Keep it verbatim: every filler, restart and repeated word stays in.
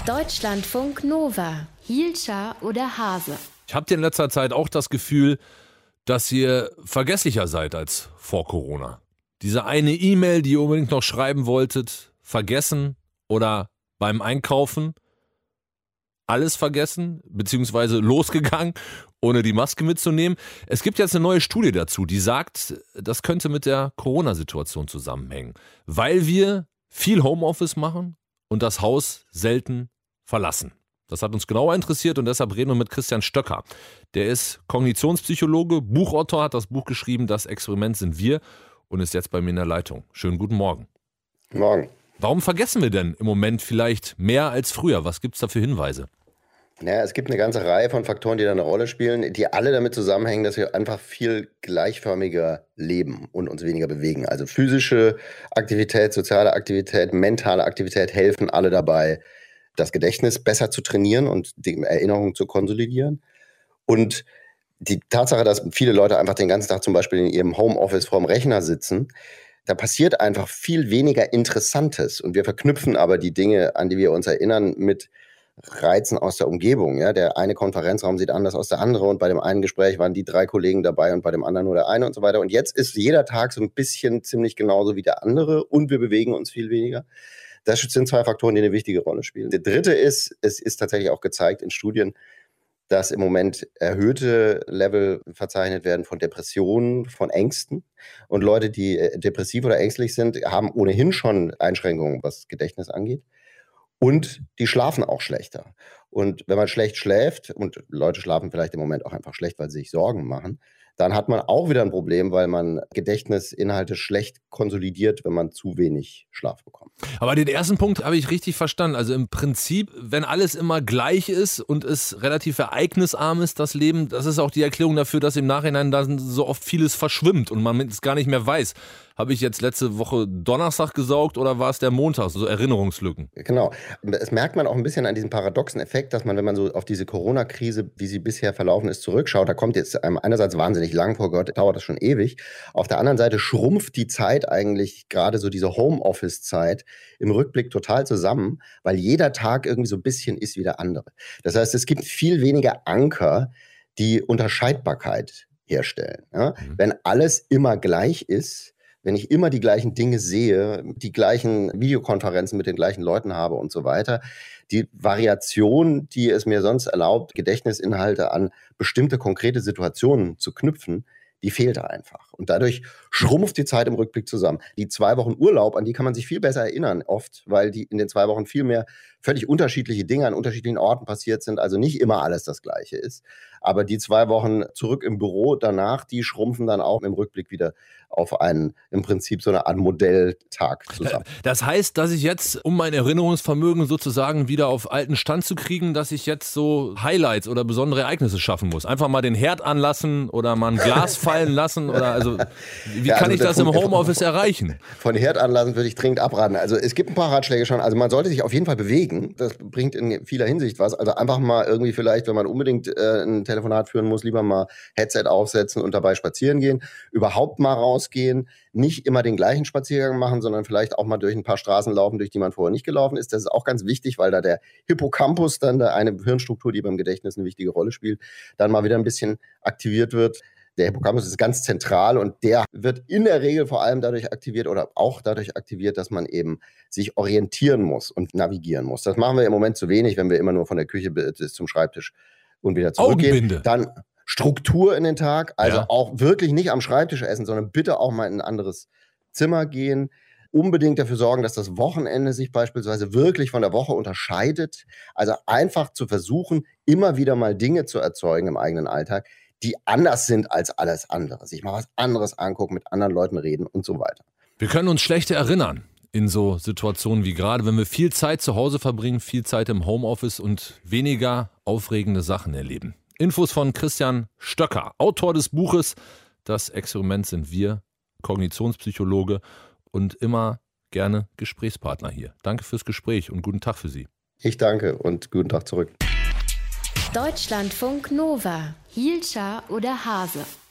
Deutschlandfunk Nova, Hielscher oder Hase. Ich habe in letzter Zeit auch das Gefühl, dass ihr vergesslicher seid als vor Corona. Diese eine E-Mail, die ihr unbedingt noch schreiben wolltet, vergessen oder beim Einkaufen alles vergessen, beziehungsweise losgegangen, ohne die Maske mitzunehmen. Es gibt jetzt eine neue Studie dazu, die sagt, das könnte mit der Corona-Situation zusammenhängen, weil wir viel Homeoffice machen und das Haus selten verlassen. Das hat uns genauer interessiert und deshalb reden wir mit Christian Stöcker. Der ist Kognitionspsychologe, Buchautor, hat das Buch geschrieben, Das Experiment sind wir und ist jetzt bei mir in der Leitung. Schönen guten Morgen. Morgen. Warum vergessen wir denn im Moment vielleicht mehr als früher? Was gibt es da für Hinweise? Naja, es gibt eine ganze Reihe von Faktoren, die da eine Rolle spielen, die alle damit zusammenhängen, dass wir einfach viel gleichförmiger leben und uns weniger bewegen. Also physische Aktivität, soziale Aktivität, mentale Aktivität helfen alle dabei, das Gedächtnis besser zu trainieren und die Erinnerung zu konsolidieren. Und die Tatsache, dass viele Leute einfach den ganzen Tag zum Beispiel in ihrem Homeoffice vorm Rechner sitzen, da passiert einfach viel weniger Interessantes. Und wir verknüpfen aber die Dinge, an die wir uns erinnern, mit Reizen aus der Umgebung. Ja, der eine Konferenzraum sieht anders aus der andere und bei dem einen Gespräch waren die drei Kollegen dabei und bei dem anderen nur der eine und so weiter. Und jetzt ist jeder Tag so ein bisschen ziemlich genauso wie der andere und wir bewegen uns viel weniger. Das sind zwei Faktoren, die eine wichtige Rolle spielen. Der dritte ist, es ist tatsächlich auch gezeigt in Studien, dass im Moment erhöhte Level verzeichnet werden von Depressionen, von Ängsten. Und Leute, die depressiv oder ängstlich sind, haben ohnehin schon Einschränkungen, was Gedächtnis angeht. Und die schlafen auch schlechter. Und wenn man schlecht schläft, und Leute schlafen vielleicht im Moment auch einfach schlecht, weil sie sich Sorgen machen, dann hat man auch wieder ein Problem, weil man Gedächtnisinhalte schlecht konsolidiert, wenn man zu wenig Schlaf bekommt. Aber den ersten Punkt habe ich richtig verstanden. Also im Prinzip, wenn alles immer gleich ist und es relativ ereignisarm ist, das Leben, das ist auch die Erklärung dafür, dass im Nachhinein dann so oft vieles verschwimmt und man es gar nicht mehr weiß. Habe ich jetzt letzte Woche Donnerstag gesaugt oder war es der Montag? So Erinnerungslücken. Genau. Das merkt man auch ein bisschen an diesem paradoxen Effekt, dass man, wenn man so auf diese Corona-Krise, wie sie bisher verlaufen ist, zurückschaut, da kommt jetzt einerseits wahnsinnig lang, vor Gott, dauert das schon ewig. Auf der anderen Seite schrumpft die Zeit eigentlich, gerade so diese Homeoffice-Zeit, im Rückblick total zusammen, weil jeder Tag irgendwie so ein bisschen ist wie der andere. Das heißt, es gibt viel weniger Anker, die Unterscheidbarkeit herstellen. Ja? Mhm. Wenn alles immer gleich ist, wenn ich immer die gleichen Dinge sehe, die gleichen Videokonferenzen mit den gleichen Leuten habe und so weiter, die Variation, die es mir sonst erlaubt, Gedächtnisinhalte an bestimmte konkrete Situationen zu knüpfen, die fehlt da einfach. Und dadurch schrumpft die Zeit im Rückblick zusammen. Die zwei Wochen Urlaub, an die kann man sich viel besser erinnern, oft, weil die in den zwei Wochen viel mehr völlig unterschiedliche Dinge an unterschiedlichen Orten passiert sind, also nicht immer alles das Gleiche ist. Aber die zwei Wochen zurück im Büro danach, die schrumpfen dann auch im Rückblick wieder auf einen, im Prinzip so eine Art Modelltag zusammen. Das heißt, dass ich jetzt, um mein Erinnerungsvermögen sozusagen wieder auf alten Stand zu kriegen, dass ich jetzt so Highlights oder besondere Ereignisse schaffen muss. Einfach mal den Herd anlassen oder mal ein Glas fallen lassen oder also, wie ja, kann also ich das Punkt, im Homeoffice erreichen? Von Herd anlassen würde ich dringend abraten. Also es gibt ein paar Ratschläge schon. Also man sollte sich auf jeden Fall bewegen. Das bringt in vieler Hinsicht was. Also einfach mal irgendwie vielleicht, wenn man unbedingt äh, ein Telefonat führen muss, lieber mal Headset aufsetzen und dabei spazieren gehen. Überhaupt mal rausgehen. Nicht immer den gleichen Spaziergang machen, sondern vielleicht auch mal durch ein paar Straßen laufen, durch die man vorher nicht gelaufen ist. Das ist auch ganz wichtig, weil da der Hippocampus, dann da eine Hirnstruktur, die beim Gedächtnis eine wichtige Rolle spielt, dann mal wieder ein bisschen aktiviert wird. Der Hippocampus ist ganz zentral und der wird in der Regel vor allem dadurch aktiviert oder auch dadurch aktiviert, dass man eben sich orientieren muss und navigieren muss. Das machen wir im Moment zu wenig, wenn wir immer nur von der Küche bis zum Schreibtisch und wieder zurückgehen. Augenbinde. Dann Struktur in den Tag, also Ja. auch wirklich nicht am Schreibtisch essen, sondern bitte auch mal in ein anderes Zimmer gehen. Unbedingt dafür sorgen, dass das Wochenende sich beispielsweise wirklich von der Woche unterscheidet. Also einfach zu versuchen, immer wieder mal Dinge zu erzeugen im eigenen Alltag, die anders sind als alles andere. Sich mal was anderes angucken, mit anderen Leuten reden und so weiter. Wir können uns schlechter erinnern in so Situationen wie gerade, wenn wir viel Zeit zu Hause verbringen, viel Zeit im Homeoffice und weniger aufregende Sachen erleben. Infos von Christian Stöcker, Autor des Buches Das Experiment sind wir, Kognitionspsychologe und immer gerne Gesprächspartner hier. Danke fürs Gespräch und guten Tag für Sie. Ich danke und guten Tag zurück. Deutschlandfunk Nova, Hielscher oder Hase.